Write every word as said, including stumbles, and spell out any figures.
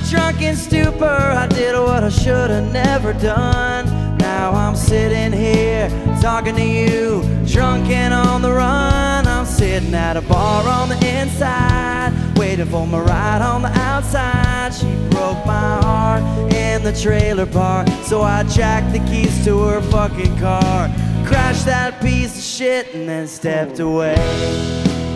drunken stupor, I did what I should have never done. Now I'm sitting here talking to you, drunk and on the run. I'm sitting at a bar on the inside, waiting for my ride on the outside. She broke my heart in the trailer park, so I jacked the keys to her fucking car, crashed that piece of shit and then stepped away.